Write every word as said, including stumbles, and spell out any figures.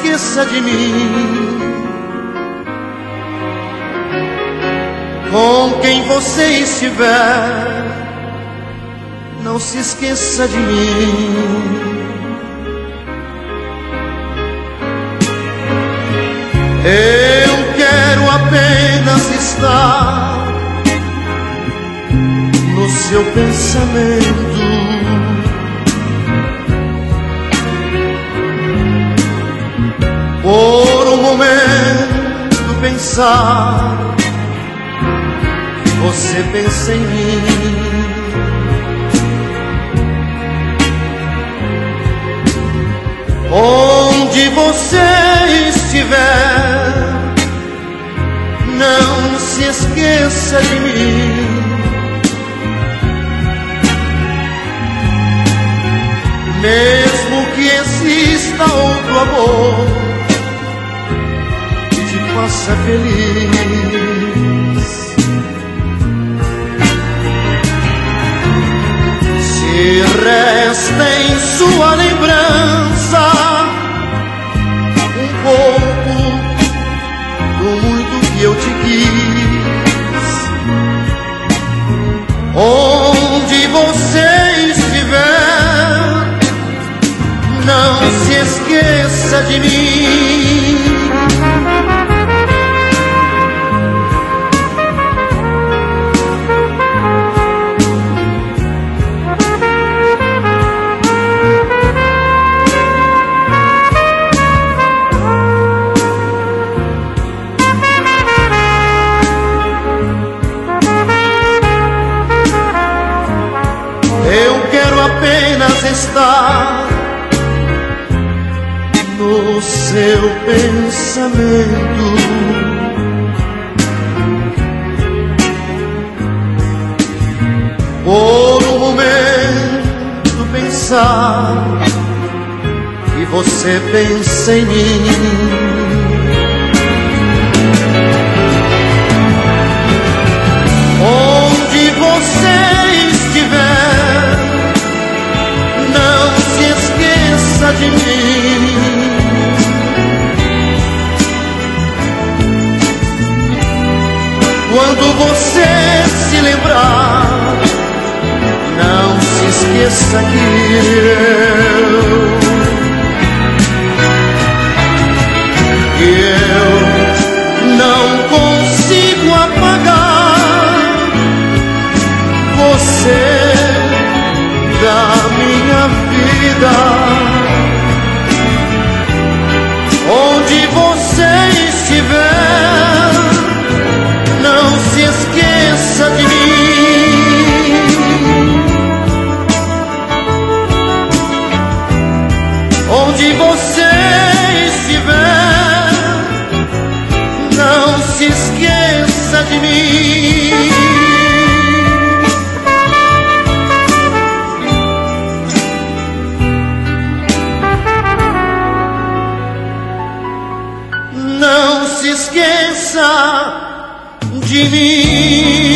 esqueça de mim. Com quem você estiver, não se esqueça de mim. Eu quero apenas estar no seu pensamento, por um momento pensar que você pensa em mim. Onde você estiver, não se esqueça de mim. Mesmo que exista outro amor que te faça feliz, se resta em sua lembrança um pouco do muito que eu te quis, onde você estiver, não se esqueça de mim. Eu quero apenas estar no seu pensamento, por um momento pensar que você pensa em mim. Onde você estiver, não se esqueça de mim. Quando você se lembrar, não se esqueça que eu, que eu não consigo apagar você da minha vida. Onde você estiver, não se esqueça de mim. Onde você estiver, não se esqueça de mim. Não se esqueça de mim.